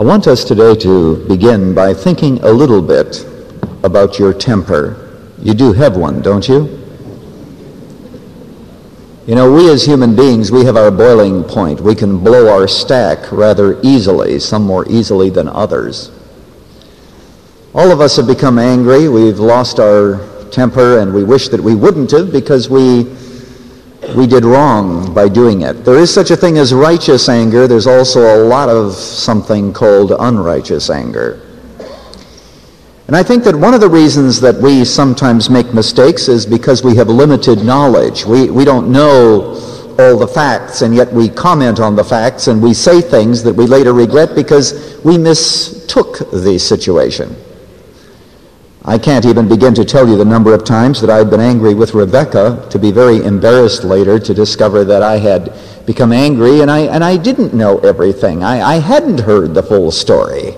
I want us today to begin by thinking a little bit about your temper. You do have one, don't you? You know, we as human beings, we have our boiling point. We can blow our stack rather easily, some more easily than others. All of us have become angry. We've lost our temper, and we wish that we wouldn't have because we did wrong by doing it. There is such a thing as righteous anger. There's also a lot of something called unrighteous anger. And I think that one of the reasons that we sometimes make mistakes is because we have limited knowledge. We don't know all the facts, and yet we comment on the facts, and we say things that we later regret because we mistook the situation. I can't even begin to tell you the number of times that I've been angry with Rebecca, to be very embarrassed later to discover that I had become angry and I didn't know everything. I hadn't heard the full story.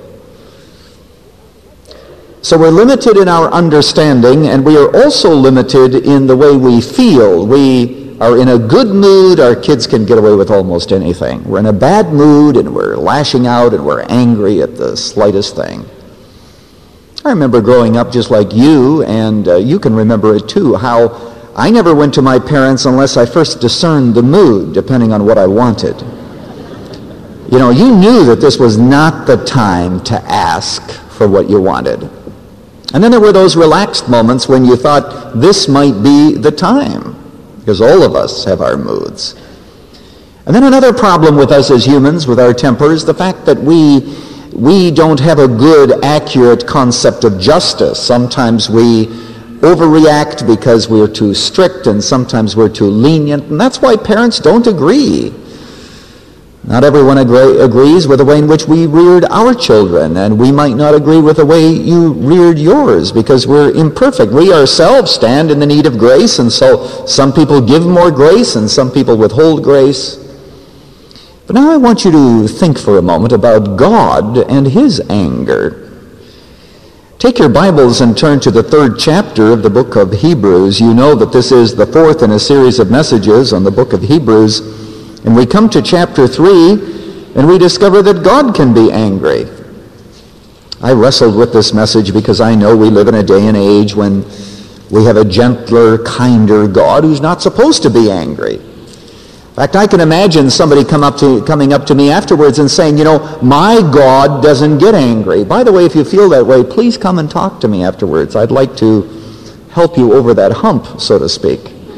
So we're limited in our understanding, and we are also limited in the way we feel. We are in a good mood, our kids can get away with almost anything. We're in a bad mood and we're lashing out and we're angry at the slightest thing. I remember growing up just like you, and you can remember it too, how I never went to my parents unless I first discerned the mood, depending on what I wanted. You know, you knew that this was not the time to ask for what you wanted. And then there were those relaxed moments when you thought this might be the time, because all of us have our moods. And then another problem with us as humans, with our tempers, the fact that we don't have a good, accurate concept of justice. Sometimes we overreact because we're too strict, and sometimes we're too lenient, and that's why parents don't agree. Not everyone agrees with the way in which we reared our children, and we might not agree with the way you reared yours because we're imperfect. We ourselves stand in the need of grace, and so some people give more grace and some people withhold grace. But now I want you to think for a moment about God and his anger. Take your Bibles and turn to the 3rd chapter of the book of Hebrews. You know that this is the 4th in a series of messages on the book of Hebrews. And we come to chapter 3, and we discover that God can be angry. I wrestled with this message because I know we live in a day and age when we have a gentler, kinder God who's not supposed to be angry. In fact, I can imagine somebody coming up to me afterwards and saying, you know, my God doesn't get angry. By the way, if you feel that way, please come and talk to me afterwards. I'd like to help you over that hump, so to speak.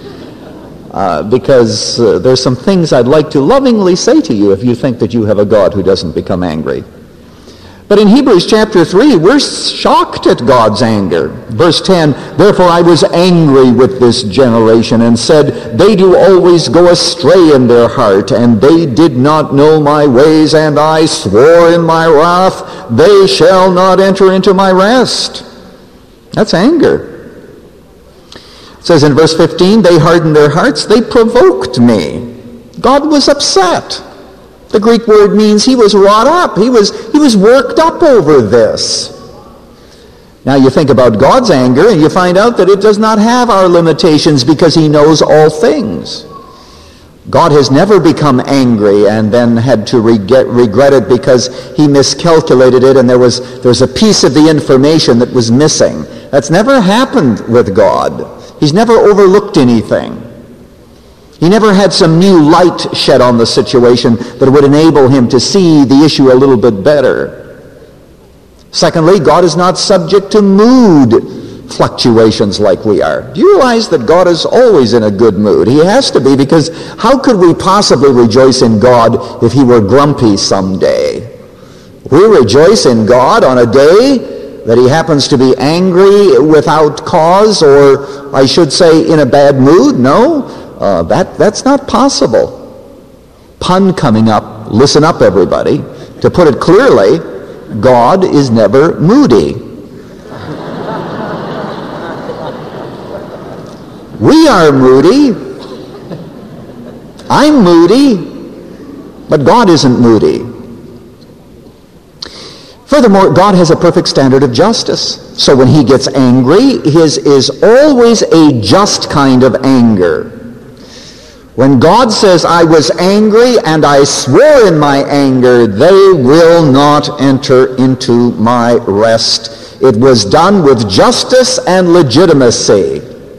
Because there's some things I'd like to lovingly say to you if you think that you have a God who doesn't become angry. But in Hebrews chapter 3, we're shocked at God's anger. Verse 10, therefore I was angry with this generation and said, they do always go astray in their heart, and they did not know my ways, and I swore in my wrath, they shall not enter into my rest. That's anger. It says in verse 15, they hardened their hearts, they provoked me. God was upset. The Greek word means he was wrought up. He was worked up over this. Now you think about God's anger and you find out that it does not have our limitations because he knows all things. God has never become angry and then had to regret it because he miscalculated it and there was a piece of the information that was missing. That's never happened with God. He's never overlooked anything. He never had some new light shed on the situation that would enable him to see the issue a little bit better. Secondly, God is not subject to mood fluctuations like we are. Do you realize that God is always in a good mood? He has to be, because how could we possibly rejoice in God if he were grumpy someday? We rejoice in God on a day that he happens to be angry without cause, or I should say in a bad mood? No. That's not possible. Pun coming up. Listen up, everybody. To put it clearly, God is never moody. We are moody. I'm moody. But God isn't moody. Furthermore, God has a perfect standard of justice. So when he gets angry, his is always a just kind of anger. When God says, I was angry and I swore in my anger, they will not enter into my rest. It was done with justice and legitimacy.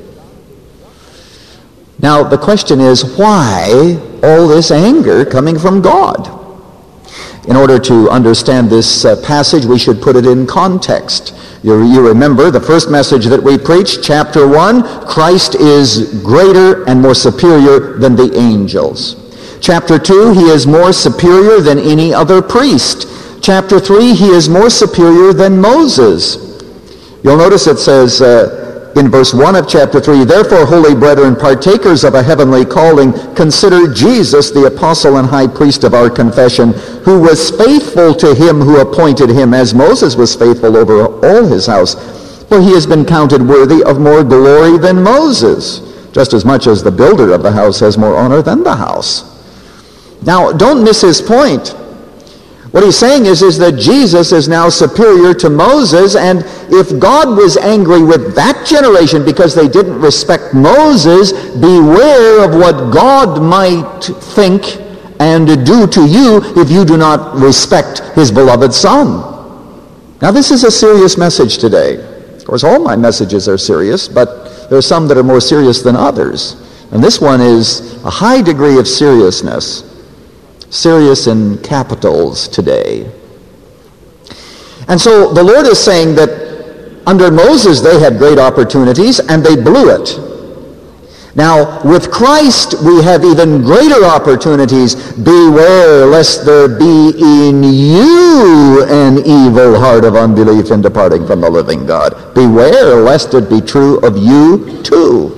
Now, the question is, why all this anger coming from God? In order to understand this passage, we should put it in context. You remember the first message that we preached, chapter 1, Christ is greater and more superior than the angels. Chapter 2, he is more superior than any other priest. Chapter 3, he is more superior than Moses. You'll notice it says in verse 1 of chapter 3, therefore, holy brethren, partakers of a heavenly calling, consider Jesus, the apostle and high priest of our confession, who was faithful to him who appointed him, as Moses was faithful over all his house. For he has been counted worthy of more glory than Moses, just as much as the builder of the house has more honor than the house. Now, don't miss his point. What he's saying is that Jesus is now superior to Moses, and if God was angry with that generation because they didn't respect Moses, beware of what God might think and do to you if you do not respect his beloved Son. Now, this is a serious message today. Of course, all my messages are serious, but there are some that are more serious than others. And this one is a high degree of seriousness. Serious in capitals today. And so the Lord is saying that under Moses they had great opportunities and they blew it. Now with Christ we have even greater opportunities. Beware lest there be in you an evil heart of unbelief in departing from the living God. Beware lest it be true of you too.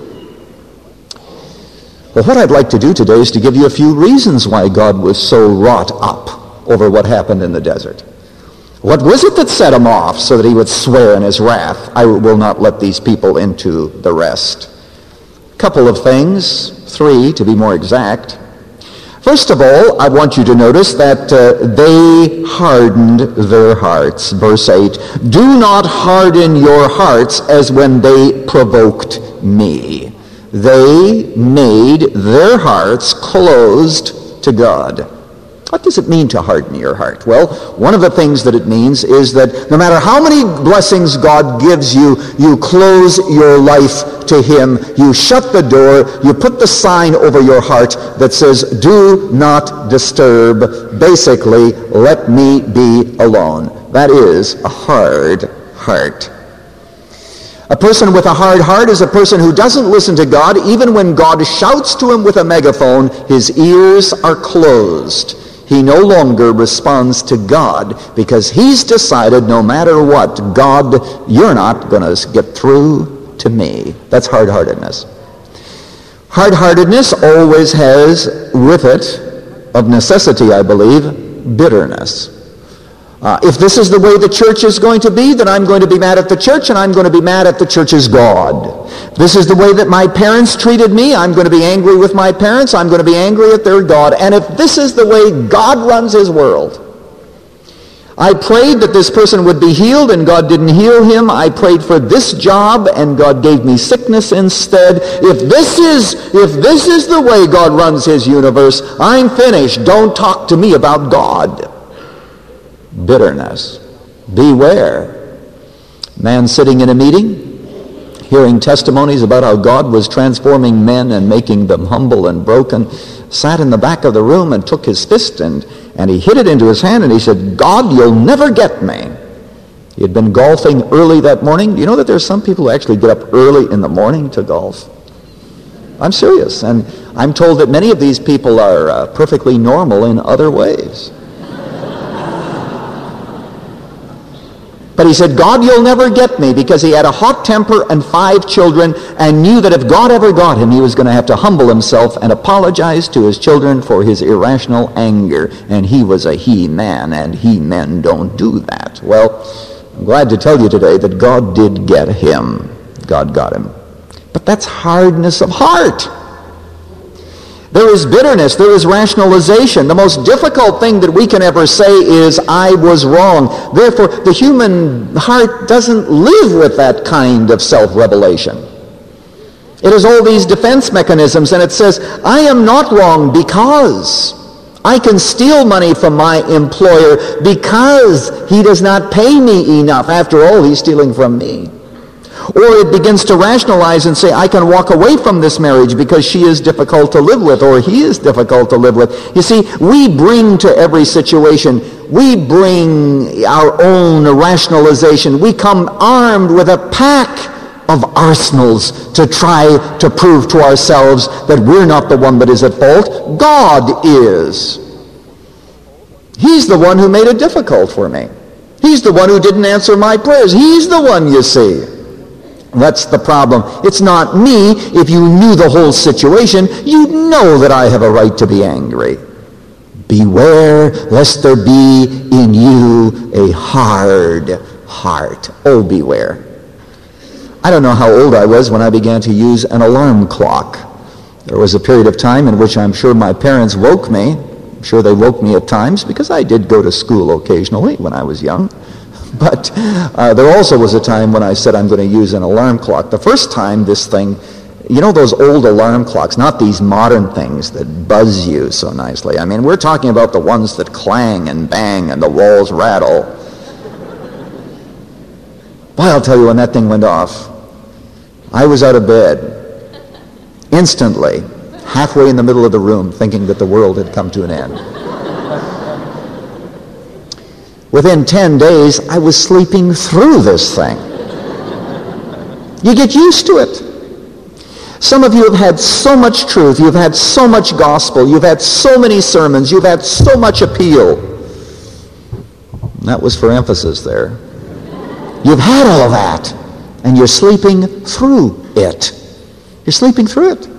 Well, what I'd like to do today is to give you a few reasons why God was so wrought up over what happened in the desert. What was it that set him off so that he would swear in his wrath, I will not let these people into the rest? A couple of things, 3 to be more exact. First of all, I want you to notice that they hardened their hearts. Verse 8, do not harden your hearts as when they provoked me. They made their hearts closed to God. What does it mean to harden your heart? Well, one of the things that it means is that no matter how many blessings God gives you, you close your life to him. You shut the door. You put the sign over your heart that says, do not disturb. Basically, let me be alone. That is a hard heart. A person with a hard heart is a person who doesn't listen to God. Even when God shouts to him with a megaphone, his ears are closed. He no longer responds to God because he's decided no matter what, God, you're not going to get through to me. That's hard-heartedness. Hard-heartedness always has with it, of necessity, I believe, bitterness. If this is the way the church is going to be, then I'm going to be mad at the church, and I'm going to be mad at the church's God. If this is the way that my parents treated me, I'm going to be angry with my parents, I'm going to be angry at their God. And if this is the way God runs his world, I prayed that this person would be healed, and God didn't heal him. I prayed for this job, and God gave me sickness instead. If this is the way God runs his universe, I'm finished. Don't talk to me about God. Bitterness. Beware. Man sitting in a meeting, hearing testimonies about how God was transforming men and making them humble and broken, sat in the back of the room and took his fist and he hit it into his hand and he said, God, you'll never get me. He had been golfing early that morning. You know that there's some people who actually get up early in the morning to golf? I'm serious. And I'm told that many of these people are perfectly normal in other ways. But he said, God, you'll never get me, because he had a hot temper and 5 children and knew that if God ever got him, he was going to have to humble himself and apologize to his children for his irrational anger. And he was a he-man, and he-men don't do that. Well, I'm glad to tell you today that God did get him. God got him. But that's hardness of heart. There is bitterness. There is rationalization. The most difficult thing that we can ever say is, I was wrong. Therefore, the human heart doesn't live with that kind of self-revelation. It has all these defense mechanisms, and it says, I am not wrong because I can steal money from my employer because he does not pay me enough. After all, he's stealing from me. Or it begins to rationalize and say, I can walk away from this marriage because she is difficult to live with, or he is difficult to live with. You see, we bring to every situation, we bring our own rationalization. We come armed with a pack of arsenals to try to prove to ourselves that we're not the one that is at fault. God is. He's the one who made it difficult for me. He's the one who didn't answer my prayers. He's the one, you see. That's the problem. It's not me. If you knew the whole situation, you'd know that I have a right to be angry. Beware lest there be in you a hard heart. Oh, beware. I don't know how old I was when I began to use an alarm clock. There was a period of time in which I'm sure my parents woke me. I'm sure they woke me at times because I did go to school occasionally when I was young. But there also was a time when I said I'm going to use an alarm clock. The first time this thing, you know those old alarm clocks, not these modern things that buzz you so nicely. I mean, we're talking about the ones that clang and bang and the walls rattle. Well, I'll tell you, when that thing went off, I was out of bed instantly, halfway in the middle of the room, thinking that the world had come to an end. Within 10 days, I was sleeping through this thing. You get used to it. Some of you have had so much truth, you've had so much gospel, you've had so many sermons, you've had so much appeal. And that was for emphasis there. You've had all of that, and you're sleeping through it. You're sleeping through it.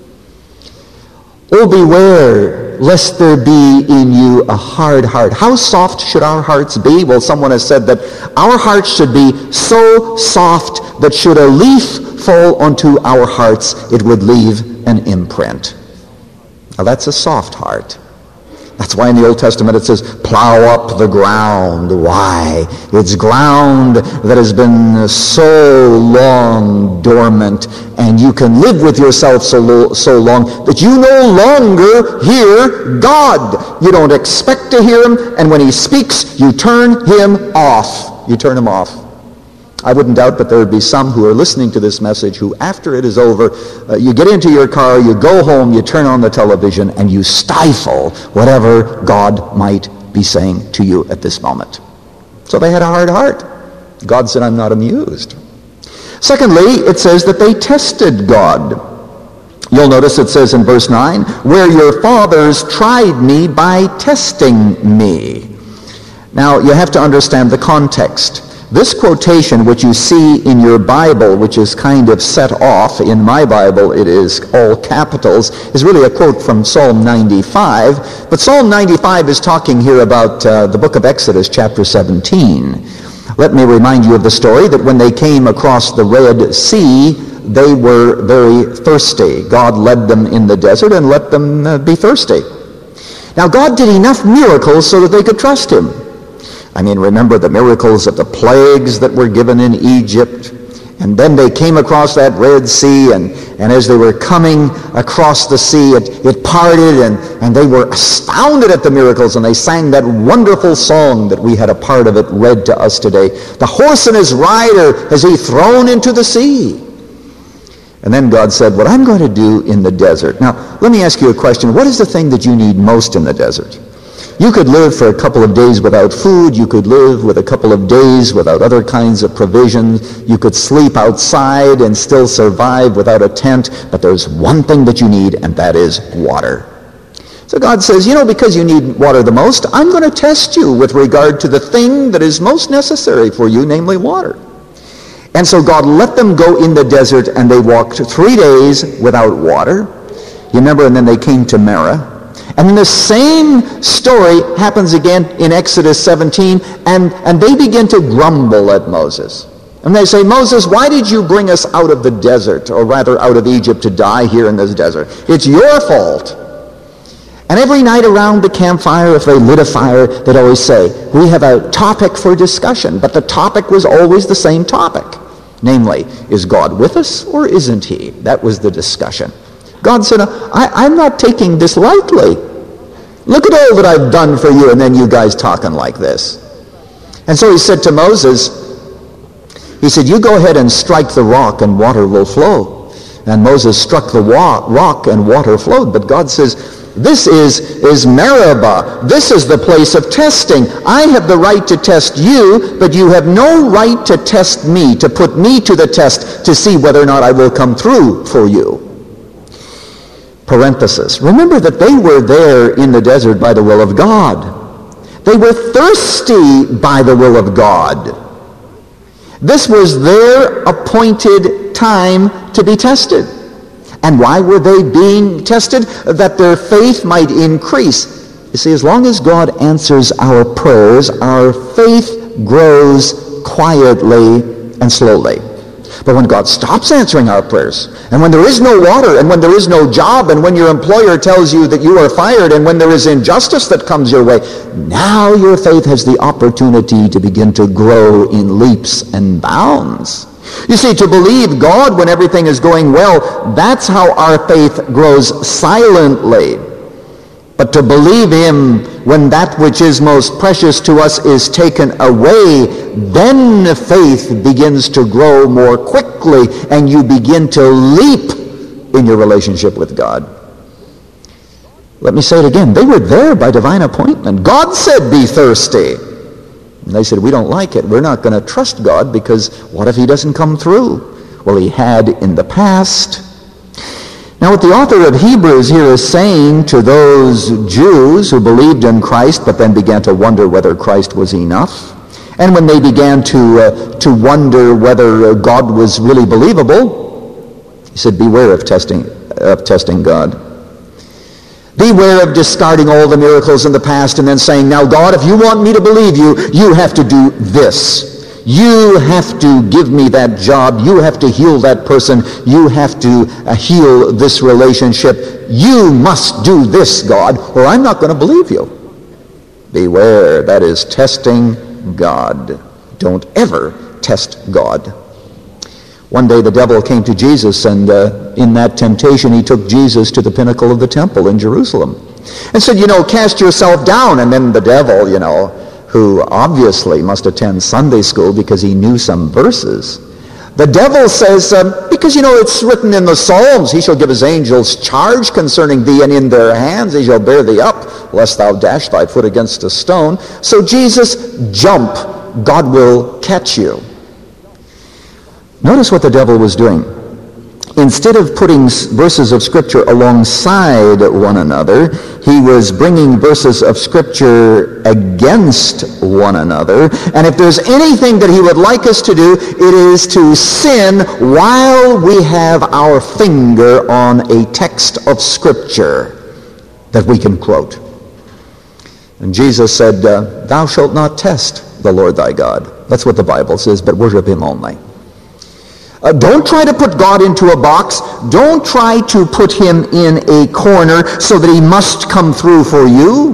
Oh, beware, lest there be in you a hard heart. How soft should our hearts be? Well, someone has said that our hearts should be so soft that should a leaf fall onto our hearts, it would leave an imprint. Now, that's a soft heart. That's why in the Old Testament it says, plow up the ground. Why? It's ground that has been so long dormant, and you can live with yourself so long that you no longer hear God. You don't expect to hear him, and when he speaks, you turn him off. You turn him off. I wouldn't doubt that there would be some who are listening to this message who, after it is over, you get into your car, you go home, you turn on the television, and you stifle whatever God might be saying to you at this moment. So they had a hard heart. God said, I'm not amused. Secondly, it says that they tested God. You'll notice it says in verse 9, where your fathers tried me by testing me. Now, you have to understand the context. This quotation, which you see in your Bible, which is kind of set off, in my Bible it is all capitals, is really a quote from Psalm 95. But Psalm 95 is talking here about the book of Exodus, chapter 17. Let me remind you of the story that when they came across the Red Sea, they were very thirsty. God led them in the desert and let them be thirsty. Now, God did enough miracles so that they could trust him. I mean, remember the miracles of the plagues that were given in Egypt. And then they came across that Red Sea, and as they were coming across the sea, it parted, and they were astounded at the miracles, and they sang that wonderful song that we had a part of it read to us today. The horse and his rider has he thrown into the sea. And then God said, what I'm going to do in the desert. Now, let me ask you a question. What is the thing that you need most in the desert? You could live for a couple of days without food. You could live with a couple of days without other kinds of provisions. You could sleep outside and still survive without a tent. But there's one thing that you need, and that is water. So God says, because you need water the most, I'm going to test you with regard to the thing that is most necessary for you, namely water. And so God let them go in the desert, and they walked 3 days without water. You remember, and then they came to Marah. And then the same story happens again in Exodus 17, and they begin to grumble at Moses. And they say, Moses, why did you bring us out of the desert, or rather out of Egypt, to die here in this desert? It's your fault. And every night around the campfire, if they lit a fire, they'd always say, we have a topic for discussion. But the topic was always the same topic. Namely, is God with us or isn't he? That was the discussion. God said, I'm not taking this lightly. Look at all that I've done for you, and then you guys talking like this. And so he said to Moses, he said, you go ahead and strike the rock and water will flow. And Moses struck the rock and water flowed. But God says, this is Meribah. This is the place of testing. I have the right to test you, but you have no right to test me, to put me to the test to see whether or not I will come through for you. Parenthesis. Remember that they were there in the desert by the will of God. They were thirsty by the will of God. This was their appointed time to be tested. And why were they being tested? That their faith might increase. You see, as long as God answers our prayers, our faith grows quietly and slowly. But when God stops answering our prayers, and when there is no water, and when there is no job, and when your employer tells you that you are fired, and when there is injustice that comes your way, now your faith has the opportunity to begin to grow in leaps and bounds. You see, to believe God when everything is going well, that's how our faith grows silently. But to believe him when that which is most precious to us is taken away, then faith begins to grow more quickly, and you begin to leap in your relationship with God. Let me say it again. They were there by divine appointment. God said, be thirsty. And they said, we don't like it. We're not going to trust God because what if he doesn't come through? Well, he had in the past. Now, what the author of Hebrews here is saying to those Jews who believed in Christ but then began to wonder whether Christ was enough, and when they began to wonder whether God was really believable, he said, beware of testing God. Beware of discarding all the miracles in the past and then saying, now God, if you want me to believe you, you have to do this. You have to give me that job. You have to heal that person. You have to heal this relationship. You must do this, God, or I'm not going to believe you. Beware, that is testing God. Don't ever test God. One day the devil came to Jesus, and in that temptation he took Jesus to the pinnacle of the temple in Jerusalem and said, cast yourself down. And then the devil, who obviously must attend Sunday school because he knew some verses, the devil says, because it's written in the Psalms, he shall give his angels charge concerning thee, and in their hands they shall bear thee up, lest thou dash thy foot against a stone. So Jesus, jump, God will catch you. Notice what the devil was doing. Instead of putting verses of Scripture alongside one another, he was bringing verses of Scripture against one another. And if there's anything that he would like us to do, it is to sin while we have our finger on a text of Scripture that we can quote. And Jesus said, thou shalt not test the Lord thy God. That's what the Bible says, but worship him only. Don't try to put God into a box. Don't try to put him in a corner so that he must come through for you.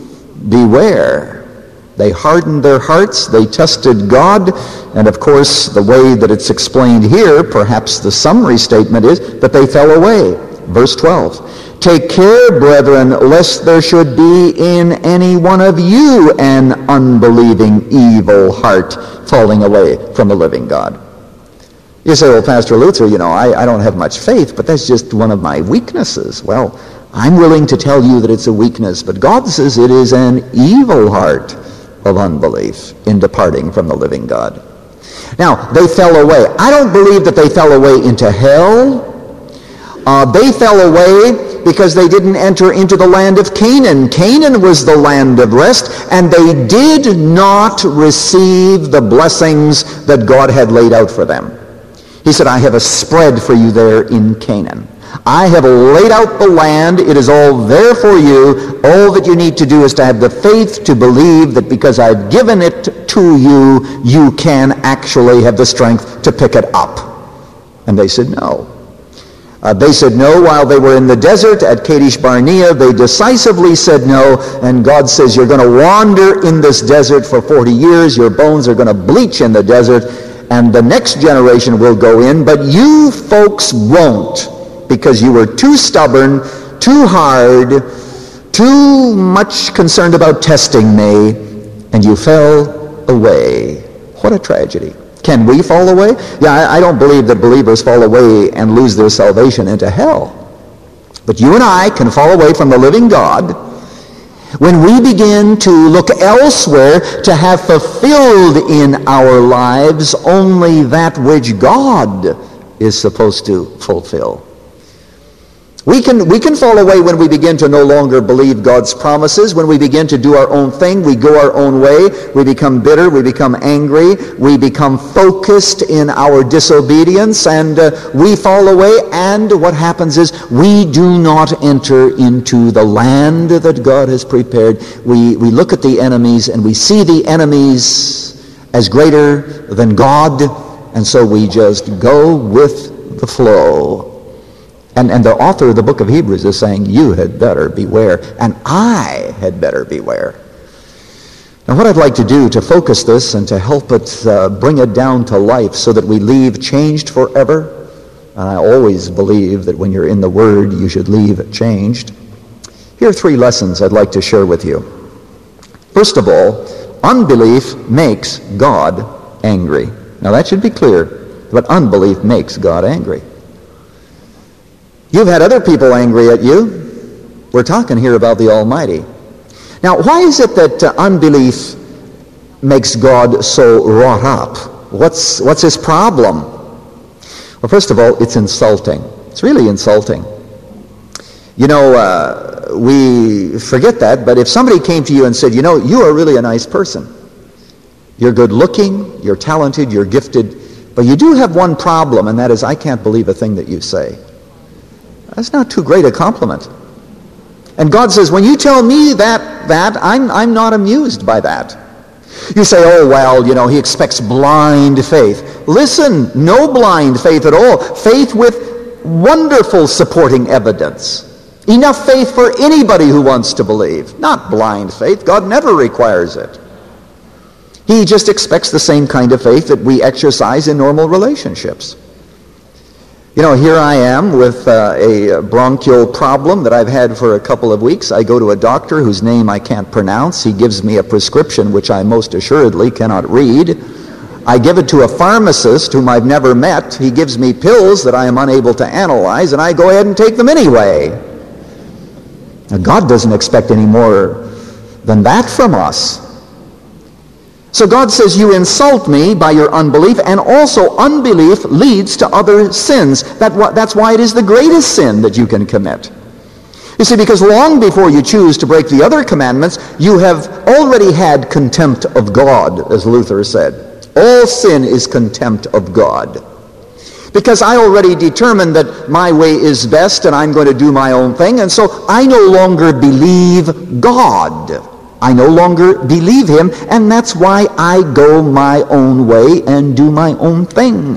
Beware. They hardened their hearts. They tested God. And of course, the way that it's explained here, perhaps the summary statement is that they fell away. Verse 12. Take care, brethren, lest there should be in any one of you an unbelieving evil heart falling away from the living God. You say, well, Pastor Luther, I don't have much faith, but that's just one of my weaknesses. Well, I'm willing to tell you that it's a weakness, but God says it is an evil heart of unbelief in departing from the living God. Now, they fell away. I don't believe that they fell away into hell. They fell away because they didn't enter into the land of Canaan. Canaan was the land of rest, and they did not receive the blessings that God had laid out for them. He said, I have a spread for you there in Canaan. I have laid out the land. It is all there for you. All that you need to do is to have the faith to believe that because I've given it to you, you can actually have the strength to pick it up. And they said no. They said no while they were in the desert at Kadesh Barnea. They decisively said no, and God says, you're going to wander in this desert for 40 years. Your bones are going to bleach in the desert. and the next generation will go in, but you folks won't, because you were too stubborn, too hard, too much concerned about testing me, and you fell away. What a tragedy. Can we fall away? Yeah, I don't believe that believers fall away and lose their salvation into hell. But you and I can fall away from the living God when we begin to look elsewhere to have fulfilled in our lives only that which God is supposed to fulfill. We can fall away when we begin to no longer believe God's promises, when we begin to do our own thing, we go our own way, we become bitter, we become angry, we become focused in our disobedience, and we fall away, and what happens is we do not enter into the land that God has prepared. We look at the enemies, and we see the enemies as greater than God, and so we just go with the flow. And the author of the book of Hebrews is saying, you had better beware, and I had better beware. Now what I'd like to do to focus this and to help it bring it down to life so that we leave changed forever, and I always believe that when you're in the Word, you should leave changed. Here are 3 lessons I'd like to share with you. First of all, unbelief makes God angry. Now that should be clear, but unbelief makes God angry. You've had other people angry at you. We're talking here about the Almighty. Now, why is it that unbelief makes God so wrought up? What's his problem? Well, first of all, it's insulting. It's really insulting. You know, we forget that, but if somebody came to you and said, you know, you are really a nice person. You're good looking, you're talented, you're gifted, but you do have one problem, and that is I can't believe a thing that you say. That's not too great a compliment. And God says, when you tell me that I'm not amused by that. You say, oh, well, you know, he expects blind faith. Listen, no blind faith at all. Faith with wonderful supporting evidence. Enough faith for anybody who wants to believe. Not blind faith. God never requires it. He just expects the same kind of faith that we exercise in normal relationships. You know, here I am with a bronchial problem that I've had for a couple of weeks. I go to a doctor whose name I can't pronounce. He gives me a prescription which I most assuredly cannot read. I give it to a pharmacist whom I've never met. He gives me pills that I am unable to analyze, and I go ahead and take them anyway. Now, God doesn't expect any more than that from us. So God says, you insult me by your unbelief, and also unbelief leads to other sins. That's why it is the greatest sin that you can commit. You see, because long before you choose to break the other commandments, you have already had contempt of God, as Luther said. All sin is contempt of God. Because I already determined that my way is best and I'm going to do my own thing, and so I no longer believe God. I no longer believe him, and that's why I go my own way and do my own thing.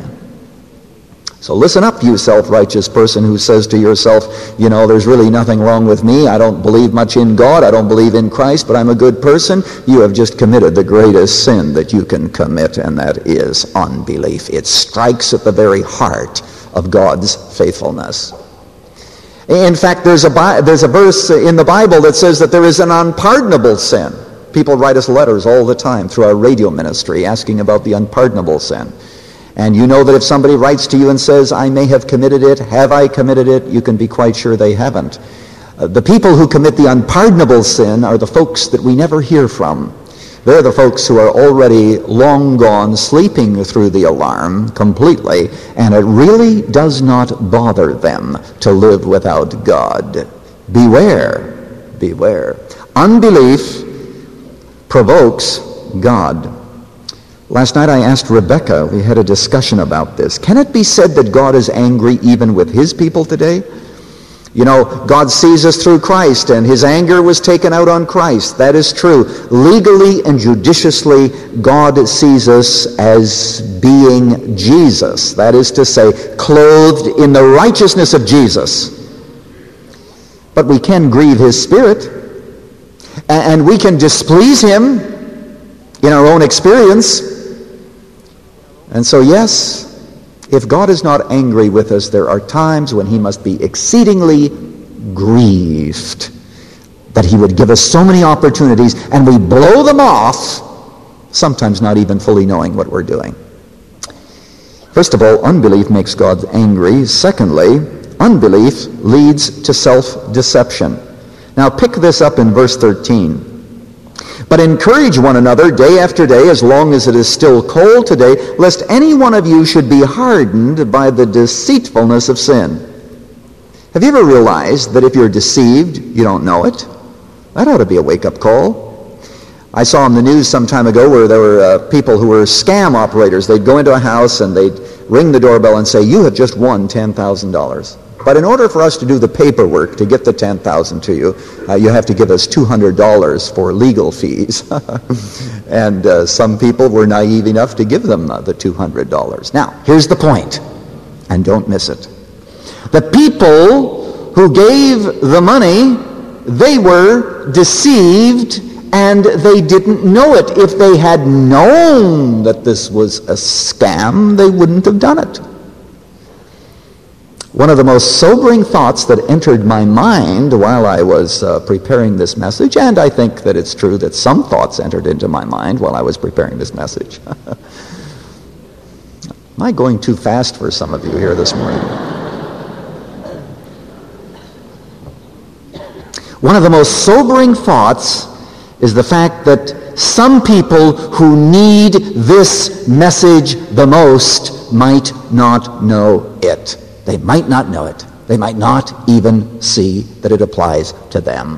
So listen up, you self-righteous person who says to yourself, you know, there's really nothing wrong with me. I don't believe much in God. I don't believe in Christ, but I'm a good person. You have just committed the greatest sin that you can commit, and that is unbelief. It strikes at the very heart of God's faithfulness. In fact, there's a verse in the Bible that says that there is an unpardonable sin. People write us letters all the time through our radio ministry asking about the unpardonable sin. And you know that if somebody writes to you and says, I may have committed it, have I committed it, you can be quite sure they haven't. The people who commit the unpardonable sin are the folks that we never hear from. They're the folks who are already long gone, sleeping through the alarm completely, and it really does not bother them to live without God. Beware, beware. Unbelief provokes God. Last night I asked Rebecca, we had a discussion about this. Can it be said that God is angry even with his people today? You know, God sees us through Christ, and his anger was taken out on Christ. That is true. Legally and judiciously, God sees us as being Jesus. That is to say, clothed in the righteousness of Jesus. But we can grieve his Spirit, and we can displease him in our own experience. And so yes, if God is not angry with us, there are times when he must be exceedingly grieved that he would give us so many opportunities and we blow them off, sometimes not even fully knowing what we're doing. First of all, unbelief makes God angry. Secondly, unbelief leads to self-deception. Now pick this up in verse 13. But encourage one another day after day, as long as it is still cold today, lest any one of you should be hardened by the deceitfulness of sin. Have you ever realized that if you're deceived, you don't know it? That ought to be a wake-up call. I saw on the news some time ago where there were people who were scam operators. They'd go into a house and they'd ring the doorbell and say, "You have just won $10,000. But in order for us to do the paperwork to get the $10,000 to you, you have to give us $200 for legal fees." And some people were naive enough to give them the $200. Now, here's the point, and don't miss it. The people who gave the money, they were deceived, and they didn't know it. If they had known that this was a scam, they wouldn't have done it. One of the most sobering thoughts that entered my mind while I was preparing this message, and I think that it's true that some thoughts entered into my mind while I was preparing this message. Am I going too fast for some of you here this morning? One of the most sobering thoughts is the fact that some people who need this message the most might not know it. They might not know it. They might not even see that it applies to them.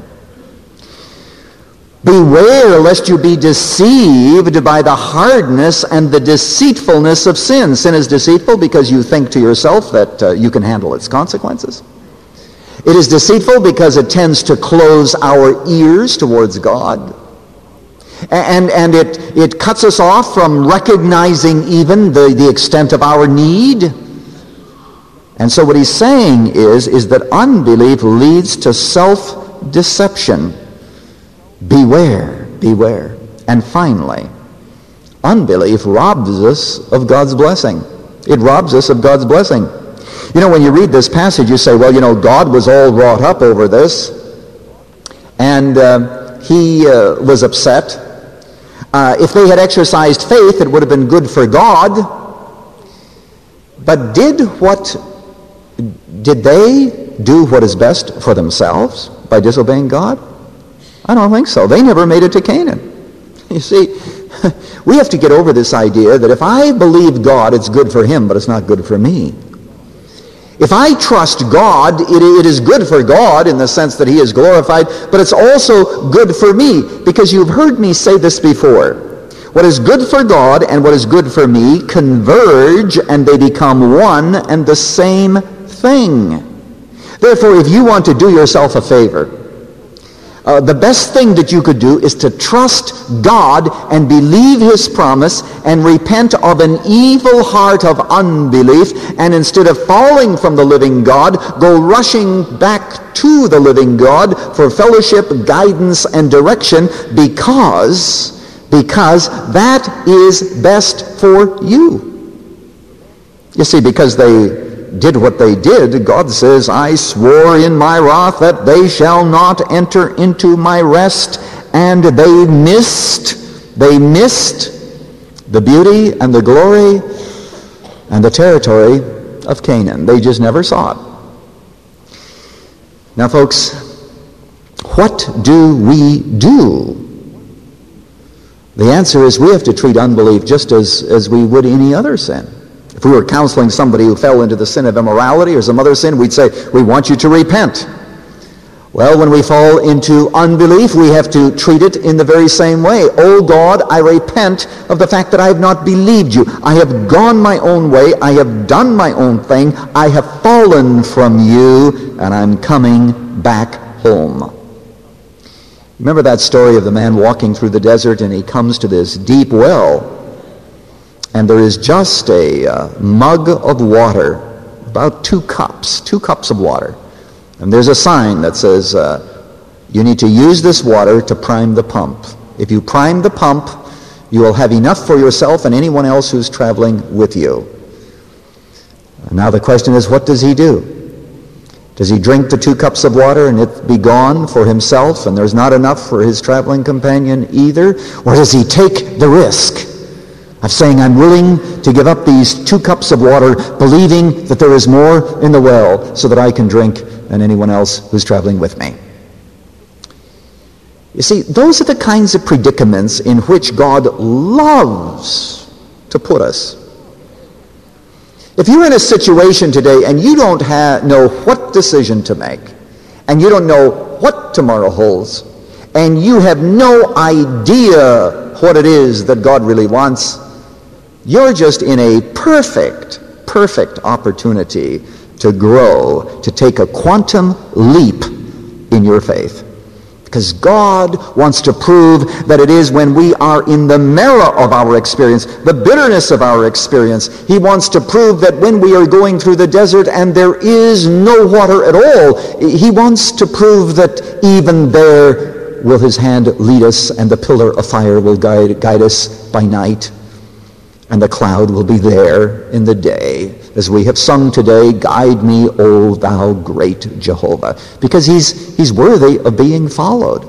Beware lest you be deceived by the hardness and the deceitfulness of sin. Sin is deceitful because you think to yourself that you can handle its consequences. It is deceitful because it tends to close our ears towards God. And it cuts us off from recognizing even the extent of our need. And so what he's saying is that unbelief leads to self-deception. Beware, beware. And finally, unbelief robs us of God's blessing. It robs us of God's blessing. You know, when you read this passage, you say, well, you know, God was all wrought up over this, and he was upset. If they had exercised faith, it would have been good for God. But did they do what is best for themselves by disobeying God? I don't think so. They never made it to Canaan. You see, we have to get over this idea that if I believe God, it's good for him, but it's not good for me. If I trust God, it is good for God in the sense that he is glorified, but it's also good for me, because you've heard me say this before. What is good for God and what is good for me converge, and they become one and the same thing. Therefore, if you want to do yourself a favor, the best thing that you could do is to trust God and believe his promise and repent of an evil heart of unbelief, and instead of falling from the living God, go rushing back to the living God for fellowship, guidance, and direction, because that is best for you. You see, because they did what they did, God says, I swore in my wrath that they shall not enter into my rest. And they missed the beauty and the glory and the territory of Canaan. They just never saw it. Now, folks, what do we do? The answer is we have to treat unbelief just as we would any other sin. If we were counseling somebody who fell into the sin of immorality or some other sin, we'd say, we want you to repent. Well, when we fall into unbelief, we have to treat it in the very same way. Oh God, I repent of the fact that I have not believed you. I have gone my own way. I have done my own thing. I have fallen from you, and I'm coming back home. Remember that story of the man walking through the desert, and he comes to this deep well, and there is just a mug of water, about 2 cups of water. And there's a sign that says, you need to use this water to prime the pump. If you prime the pump, You will have enough for yourself and anyone else who's traveling with you. And now the question is, what does he do? Does he drink the 2 cups of water and it be gone for himself and there's not enough for his traveling companion either? Or does he take the risk of saying, I'm willing to give up these 2 cups of water, believing that there is more in the well so that I can drink and anyone else who's traveling with me? You see, those are the kinds of predicaments in which God loves to put us. If you're in a situation today and you don't know what decision to make, and you don't know what tomorrow holds, and you have no idea what it is that God really wants, you're just in a perfect opportunity to grow, to take a quantum leap in your faith. Because God wants to prove that it is when we are in the marrow of our experience, the bitterness of our experience, he wants to prove that when we are going through the desert and there is no water at all, he wants to prove that even there will his hand lead us, and the pillar of fire will guide us by night, and the cloud will be there in the day. As we have sung today, guide me, O thou great Jehovah. Because he's worthy of being followed.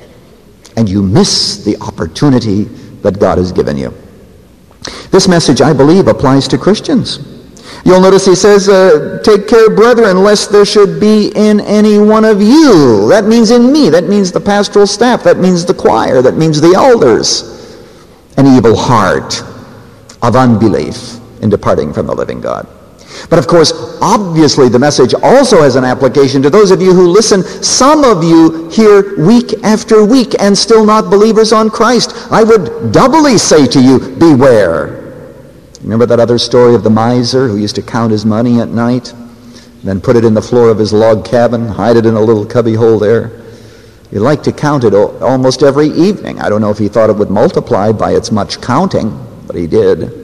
And you miss the opportunity that God has given you. This message, I believe, applies to Christians. You'll notice he says, take care, brethren, lest there should be in any one of you. That means in me. That means the pastoral staff. That means the choir. That means the elders. An evil heart of unbelief in departing from the living God. But of course, obviously the message also has an application to those of you who listen. Some of you hear week after week and still not believers on Christ. I would doubly say to you, beware. Remember that other story of the miser who used to count his money at night, then put it in the floor of his log cabin, hide it in a little cubby hole there? He liked to count it almost every evening. I don't know if he thought it would multiply by its much counting, but he did.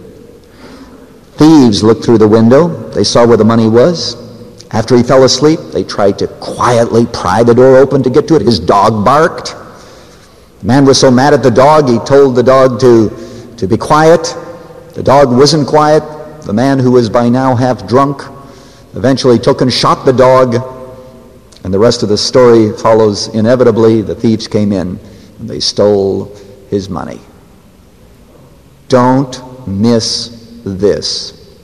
Thieves looked through the window. They saw where the money was. After he fell asleep, they tried to quietly pry the door open to get to it. His dog barked. The man was so mad at the dog, he told the dog to be quiet. The dog wasn't quiet. The man, who was by now half drunk, eventually took and shot the dog. And the rest of the story follows inevitably. The thieves came in and they stole his money. Don't miss this.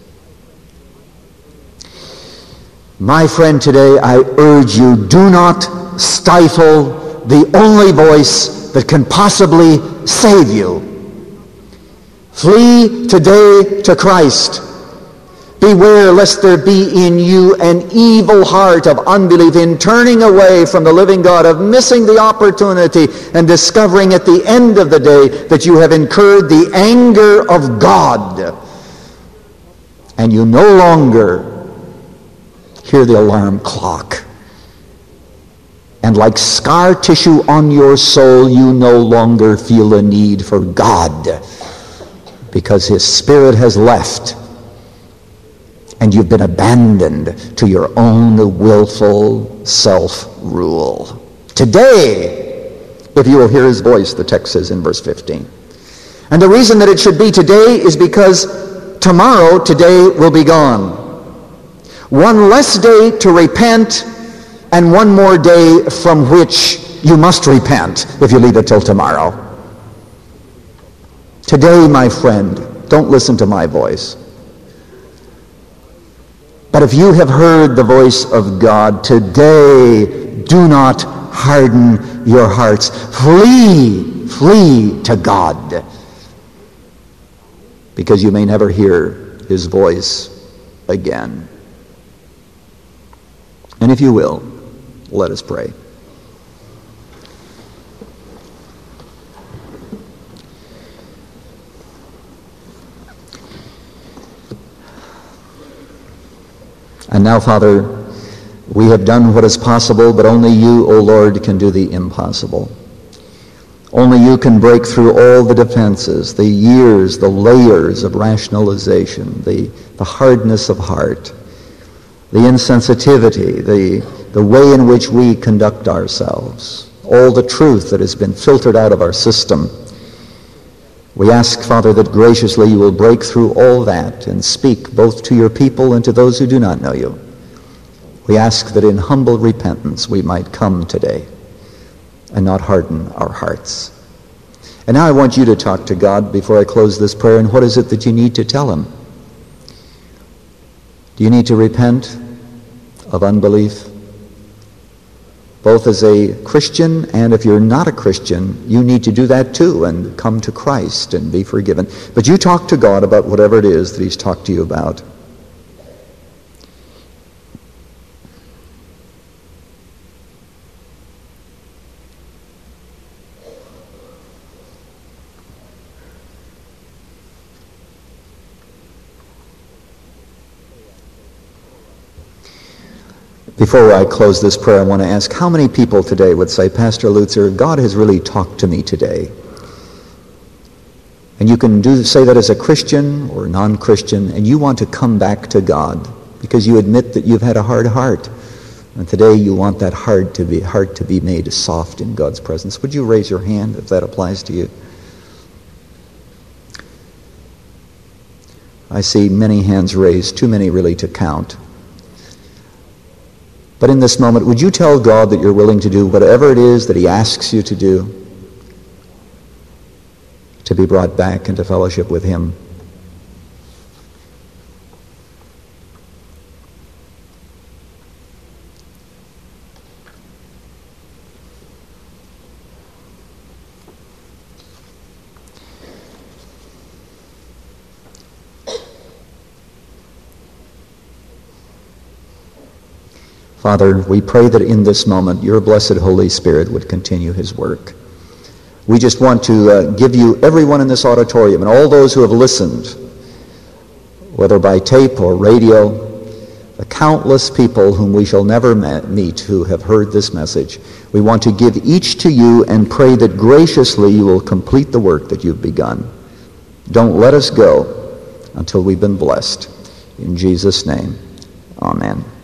My friend, today I urge you, do not stifle the only voice that can possibly save you. Flee today to Christ. Beware lest there be in you an evil heart of unbelief, in turning away from the living God, of missing the opportunity and discovering at the end of the day that you have incurred the anger of God. And you no longer hear the alarm clock. And like scar tissue on your soul, you no longer feel a need for God, because his Spirit has left and you've been abandoned to your own willful self-rule. Today, if you will hear his voice, the text says in verse 15. And the reason that it should be today is because tomorrow, today will be gone. One less day to repent, and one more day from which you must repent if you leave it till tomorrow. Today, my friend, don't listen to my voice. But if you have heard the voice of God, today, do not harden your hearts. Flee to God, because you may never hear his voice again. And if you will, let us pray. And now, Father, we have done what is possible, but only you, O Lord, can do the impossible. Only you can break through all the defenses, the years, the layers of rationalization, the hardness of heart, the insensitivity, the way in which we conduct ourselves, all the truth that has been filtered out of our system. We ask, Father, that graciously you will break through all that and speak both to your people and to those who do not know you. We ask that in humble repentance we might come today and not harden our hearts. And now I want you to talk to God before I close this prayer. And what is it that you need to tell him? Do you need to repent of unbelief? Both as a Christian and if you're not a Christian, you need to do that too and come to Christ and be forgiven. But you talk to God about whatever it is that he's talked to you about. Before I close this prayer, I want to ask how many people today would say, Pastor Lutzer, God has really talked to me today. And you can say that as a Christian or non-Christian, and you want to come back to God because you admit that you've had a hard heart. And today you want that heart to be made soft in God's presence. Would you raise your hand if that applies to you? I see many hands raised, too many really to count. But in this moment, would you tell God that you're willing to do whatever it is that he asks you to do to be brought back into fellowship with him? Father, we pray that in this moment your blessed Holy Spirit would continue his work. We just want to give you, everyone in this auditorium and all those who have listened, whether by tape or radio, the countless people whom we shall never meet who have heard this message. We want to give each to you and pray that graciously you will complete the work that you've begun. Don't let us go until we've been blessed. In Jesus' name, amen.